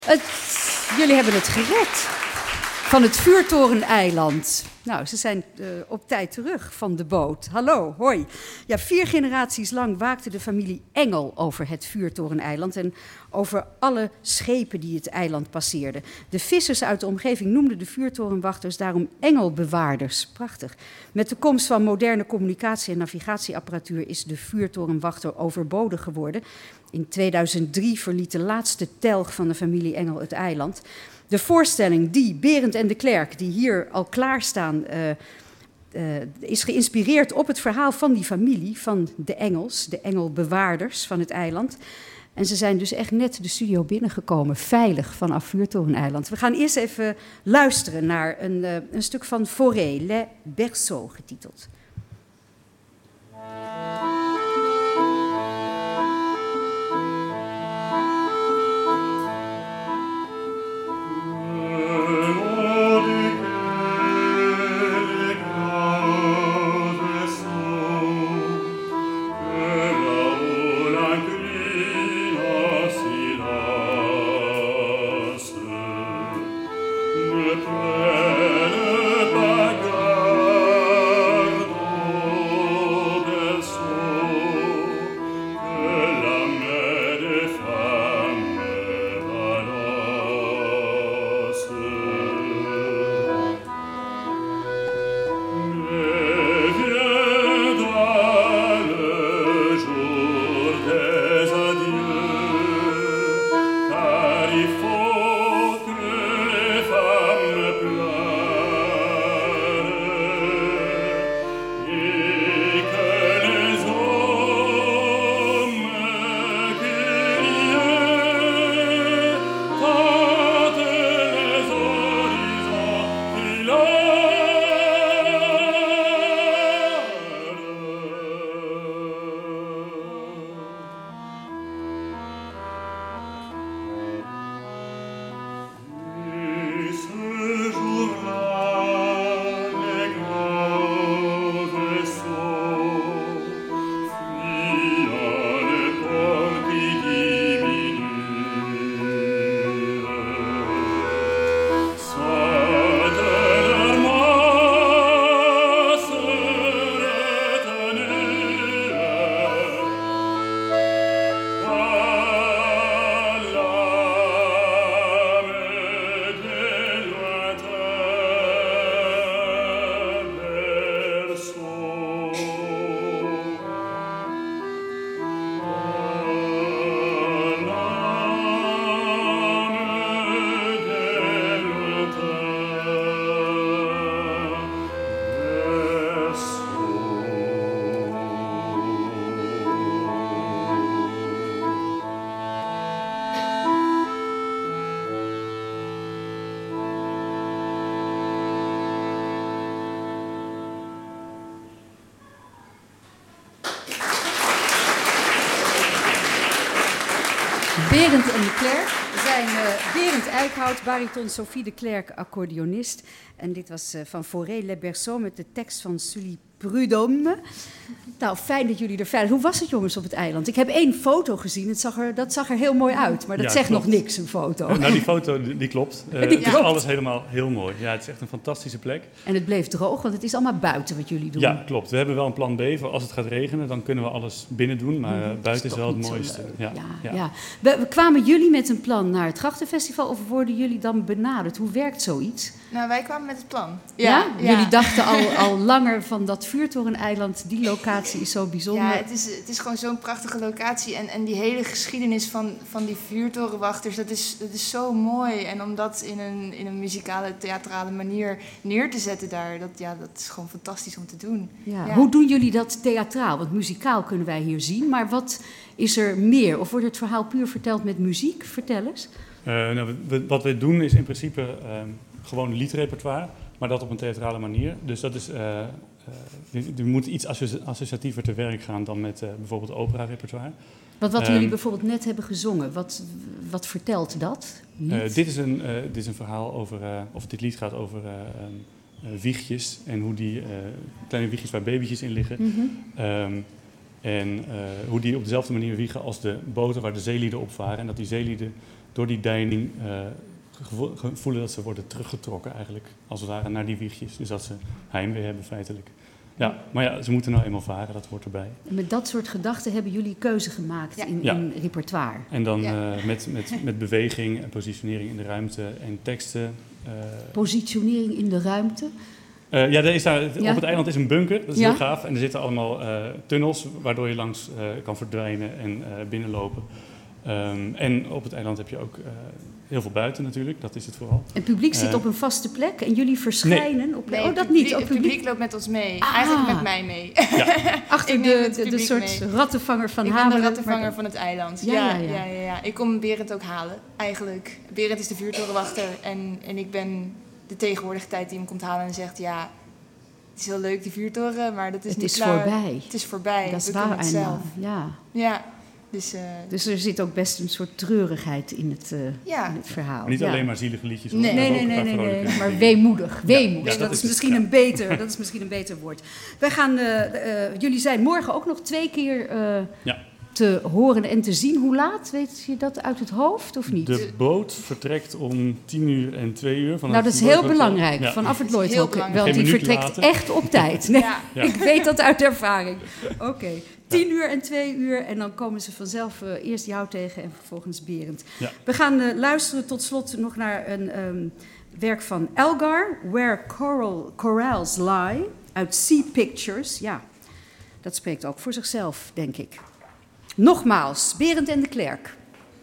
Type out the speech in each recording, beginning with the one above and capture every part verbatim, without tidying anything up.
Het, jullie hebben het gered van het vuurtoreneiland. Nou, ze zijn uh, op tijd terug van de boot. Hallo, hoi. Ja, vier generaties lang waakte de familie Engel over het vuurtoreneiland en over alle schepen die het eiland passeerden. De vissers uit de omgeving noemden de vuurtorenwachters daarom engelbewaarders. Prachtig. Met de komst van moderne communicatie- en navigatieapparatuur is de vuurtorenwachter overbodig geworden. In tweeduizend drie verliet de laatste telg van de familie Engel het eiland. De voorstelling die Berend en de Klerk, die hier al klaarstaan, uh, uh, is geïnspireerd op het verhaal van die familie, van de Engels, de engelbewaarders van het eiland. En ze zijn dus echt net de studio binnengekomen, veilig vanaf Vuurtoreneiland. We gaan eerst even luisteren naar een, uh, een stuk van Fauré, Les Berceaux getiteld. Berend en de Klerk zijn uh, Berend Eickhout, bariton, Sophie de Klerk, accordeonist. En dit was uh, van Fauré, Les Berceaux met de tekst van Sully Prudhomme. Nou, fijn dat jullie er veilig... Hoe was het, jongens, op het eiland? Ik heb één foto gezien, het zag er, dat zag er heel mooi uit. Maar dat ja, zegt klopt. nog niks, een foto. Uh, nou, die foto, die, die klopt. Uh, die het klopt. Is alles helemaal heel mooi. Ja, het is echt een fantastische plek. En het bleef droog, want het is allemaal buiten wat jullie doen. Ja, klopt. We hebben wel een plan B voor als het gaat regenen. Dan kunnen we alles binnen doen, maar uh, buiten is, is wel het mooiste. Ja, ja, ja. Ja. We, we kwamen jullie met een plan naar het Grachtenfestival of worden jullie dan benaderd? Hoe werkt zoiets? Nou, wij kwamen met het plan. Ja? ja? ja. Jullie dachten al, al langer van dat Vuurtoreneiland, die locatie is zo bijzonder. Ja, het is, het is gewoon zo'n prachtige locatie. En, en die hele geschiedenis van, van die vuurtorenwachters, dat is, dat is zo mooi. En om dat in een, in een muzikale, theatrale manier neer te zetten daar, dat, ja, dat is gewoon fantastisch om te doen. Ja. Ja. Hoe doen jullie dat theatraal? Want muzikaal kunnen wij hier zien, maar wat is er meer? Of wordt het verhaal puur verteld met muziek? Vertel eens. Uh, nou, we, wat we doen is in principe uh, gewoon liedrepertoire, maar dat op een theatrale manier. Dus dat is, uh, uh, je, je moet iets associatiever te werk gaan dan met uh, bijvoorbeeld opera-repertoire. Wat, wat um, jullie bijvoorbeeld net hebben gezongen, wat, wat vertelt dat? Uh, dit, is een, uh, dit is een verhaal over, uh, of dit lied gaat over uh, um, uh, wiegjes en hoe die uh, kleine wiegjes waar babytjes in liggen. Mm-hmm. Um, en uh, hoe die op dezelfde manier wiegen als de boten waar de zeelieden op varen. En dat die zeelieden door die deining uh, gevo- voelen dat ze worden teruggetrokken eigenlijk, als het ware, naar die wiegjes. Dus dat ze heimwee hebben feitelijk. Ja, maar ja, ze moeten nou eenmaal varen, dat hoort erbij. En met dat soort gedachten hebben jullie keuze gemaakt Ja. in, Ja. in repertoire. En dan Ja. uh, met, met, met beweging en positionering in de ruimte en teksten. Uh, Positionering in de ruimte. Uh, ja, er is daar, Ja. op het eiland is een bunker, dat is Ja. heel gaaf. En er zitten allemaal uh, tunnels waardoor je langs uh, kan verdwijnen en uh, binnenlopen. Um, en op het eiland heb je ook uh, heel veel buiten natuurlijk, dat is het vooral. Het publiek zit Uh, op een vaste plek en jullie verschijnen op... Nee, oh, het dat publiek- niet. Oh, Het publiek loopt met ons mee. Ah. Eigenlijk met mij mee. Achter Ik neem de, het de, de publiek soort mee. rattenvanger van Ik ben Hamelen. de rattenvanger maar- van het eiland. Ja, Ja, ja, ja, ja. ja, ja. Ik kom Berend ook halen, eigenlijk. Berend is de vuurtorenwachter en, en ik ben de tegenwoordige tijd die hem komt halen en zegt... ja, het is heel leuk die vuurtoren, maar dat is Het niet is klaar. voorbij. Het is voorbij. Dat is We waar kunnen het zelf. eenmaal. Ja. Ja, dus... uh, Dus er zit ook best een soort treurigheid in het, uh, Ja. in het verhaal. Maar niet Ja. alleen maar zielige liedjes. hoor. Nee. Maar Nee, ook nee, een nee, paar nee, vrolijke nee, maar dingen. weemoedig. Weemoedig. Ja, dat, dat is is het, misschien ja. een beter, dat is misschien een beter woord. Wij gaan, uh, uh, jullie zijn morgen ook nog twee keer uh, Ja. te horen en te zien. Hoe laat? Weet je dat uit het hoofd of niet? De boot vertrekt om tien uur en twee uur. Vanaf Nou, dat is het heel Lloyd Hotel. belangrijk. Ja. Vanaf het Heel Lloyd Hotel. belangrijk. Want die Geen minuut vertrekt later. echt op tijd. Nee, ja. Ja. ik weet dat uit ervaring. Oké, okay. tien uur en twee uur. En dan komen ze vanzelf uh, eerst jou tegen en vervolgens Berend. Ja. We gaan uh, luisteren tot slot nog naar een um, werk van Elgar. Where Coral, Corals Lie. Uit Sea Pictures. Ja, dat spreekt ook voor zichzelf, denk ik. Nogmaals, Berend en de Klerk.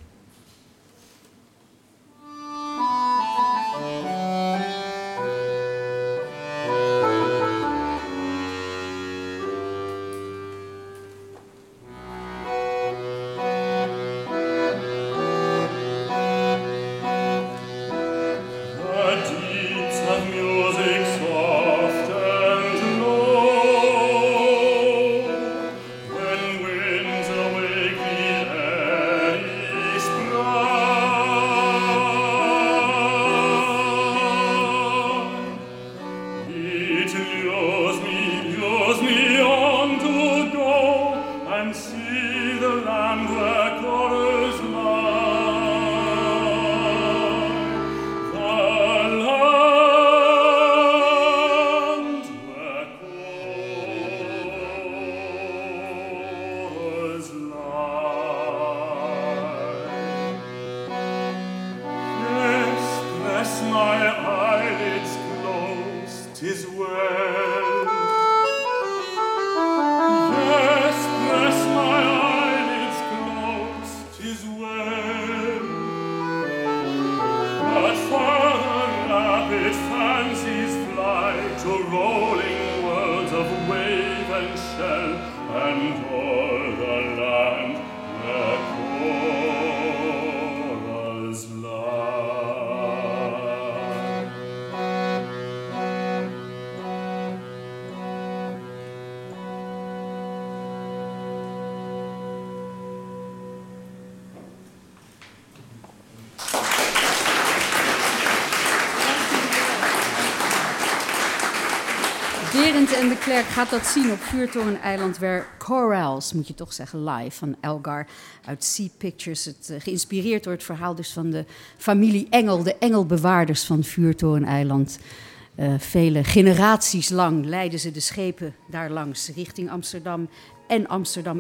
Berend en de Klerk gaat dat zien op Vuurtoren-eiland, Where Corals, moet je toch zeggen, live, van Elgar uit Sea Pictures. Het, uh, geïnspireerd door het verhaal dus van de familie Engel, de engelbewaarders van Vuurtoren-eiland. Uh, vele generaties lang leidden ze de schepen daar langs richting Amsterdam en Amsterdam